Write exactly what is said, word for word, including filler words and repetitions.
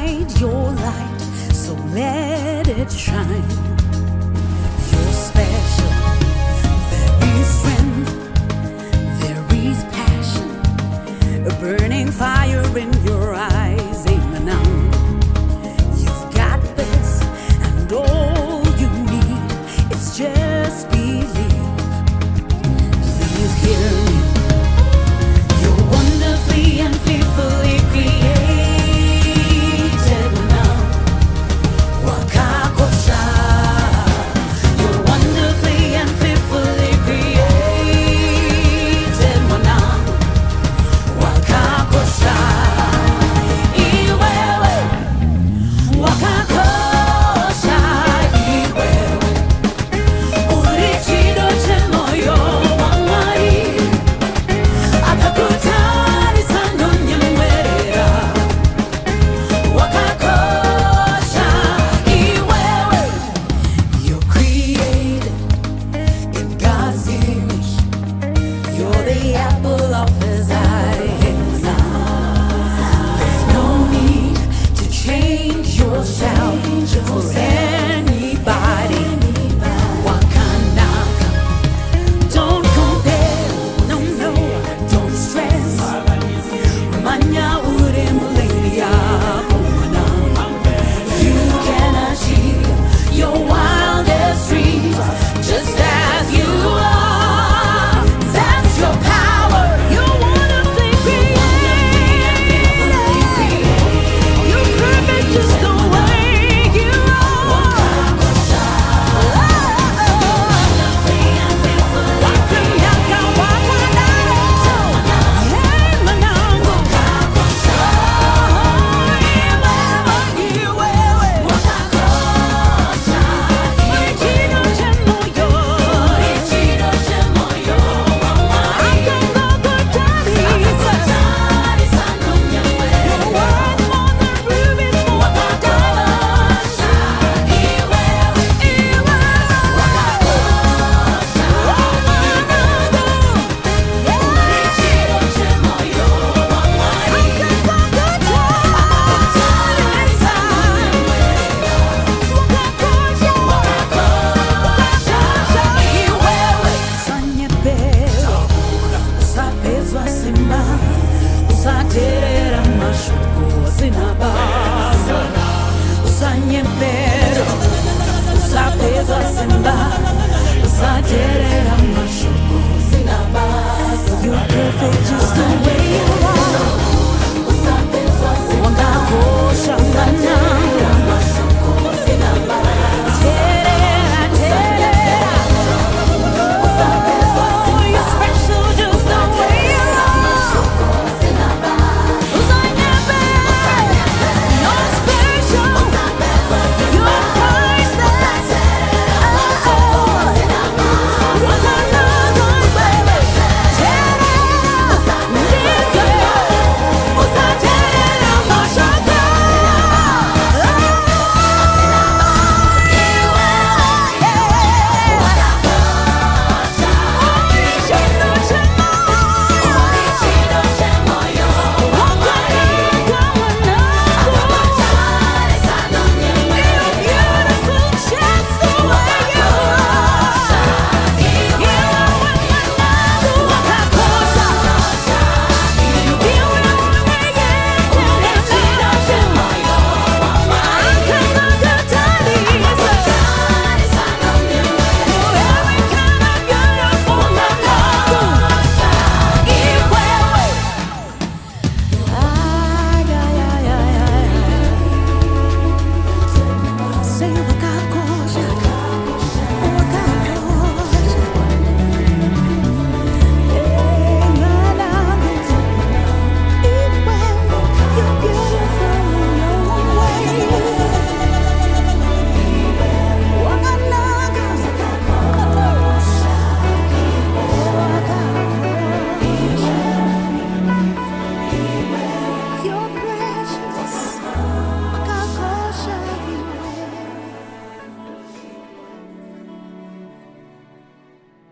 hide your light, so let it shine. You're special. There is strength, there is passion, a burning fire in your eyes. Amen. You've got this, and all you need is just believe. Please hear me. You're wonderfully and fearfully created now. Wakakosha. You're wonderfully and fearfully created now. Wakakosha. Iwewe. Wakakosha. Iwewe. Uri chido chemoyo wamari. Akakutari sano nyemwerera. Wakakosha. Iwewe. You're created in God's image. You're the apple of His eye. There's no need to change yourself for anybody. Wakanaka. Don't compare. No, no. Don't stress. Manya ure muleya kumana. You can achieve your wildest dreams just as you are. That's your power. You're wonderfully created. You're perfect just the way you are. Wakanyaka, wakanaro. Hey, manango. Iwewe, iwewe. Ichido chemoyo. Akakutari sano. You're worth more than rubies, more than diamonds. Iwewe, iwewe. Usaterera mashuko sinabaza. Usanyepero, usapezwa simba.